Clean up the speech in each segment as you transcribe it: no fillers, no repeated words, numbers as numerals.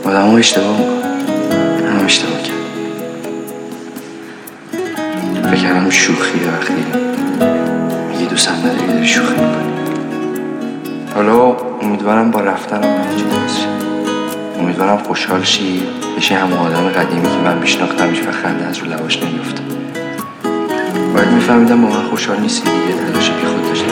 آدم ها اشتباه میکنن، هم اشتباه کرد. فکرم شوخیه وقتی میگی دوستم نداری داری شوخی میکنی. حالا امیدوارم با رفتنم همه چی درست شه. امیدوارم خوشحال شی، بشی همون آدم قدیمی که من میشناختمش و خنده از رو لباش نمیفته. باید میفهمیدم با من خوشحال نیستی دیگه، تلاش بی خود داشته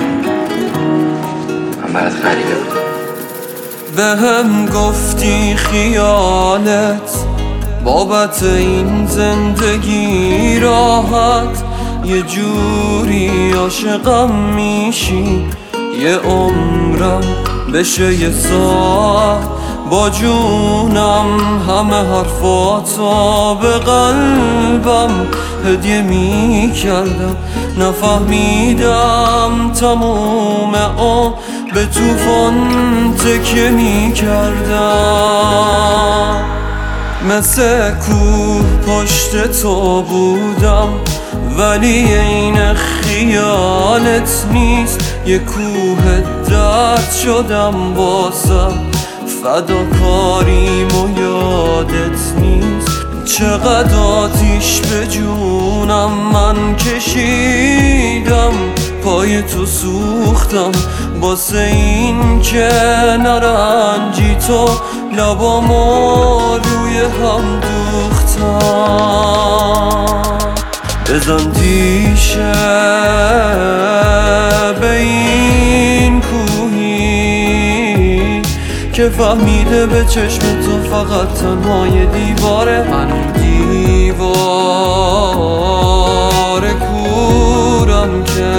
من برات غریبه بودم. به هم گفتی خیالت بابت این زندگی راحت، یه جوری عاشقم میشی یه عمرم بشه یه ساعت. با جونم همه حرفاتو به قلبم هدیه میکردم، نفهمیدم تموم به طوفان تکیه میکردم. مثل کوه پشت تو بودم ولی این خیالت نیست، یه کوه درد شدم واسه فداکاریم و یادت نیست. چقدر آتیش به جونم من کشیدم، پای تو سوختم واسه این که نرنجی تو، لبامو روی هم دوختم. بزن تیشه به این کوهی که فهمیده به چشم تو فقط تنهای دیواره. من دیوار کورم که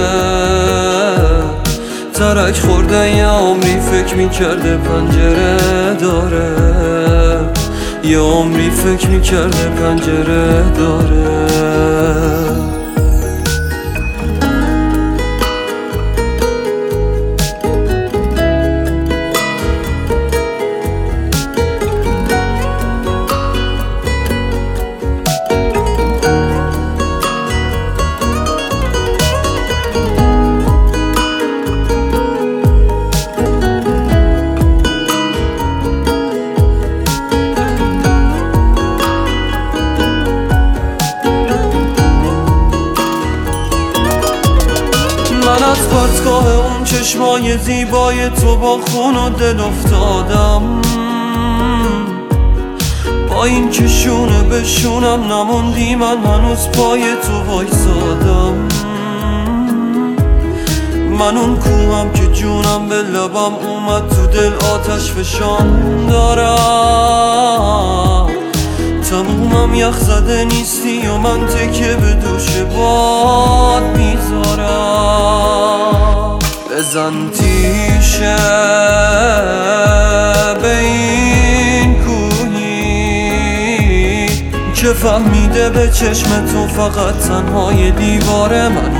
ترک خورده یه عمری فکر میکرده پنجره داره، یه عمری فکر میکرده پنجره داره. من از پرتگاه اون چشمای زیبای تو با خون و دل افتادم، با این که شونه به شونم نموندی، من هنوز پای تو وایسادم. من اون کوهم که جونم به لبم اومد، تو دل آتش فشان دارم. تمومم یخ زده نیستی و من تکه به دوش باد میذارم. بزن تیشه به این کوهی که فهمیده به چشم تو فقط تنهای دیواره. من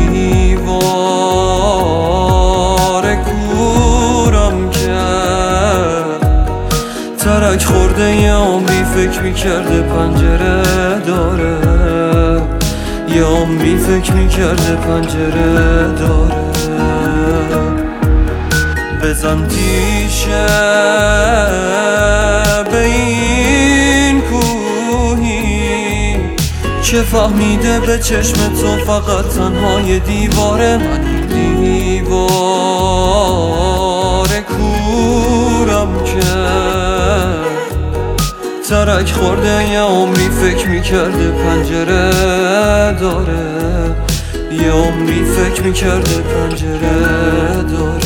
دیوار کورم که ترک خورده یه عمری فکر میکرده پنجره داره، یه عمری فکر میکرده پنجره داره. بزن تیشه به این کوهی که فهمیده به چشم تو فقط تنهای دیواره. من دیوار کورم که ترک خورده یه عمری فکر میکرده پنجره داره، یه عمری فکر میکرده پنجره داره.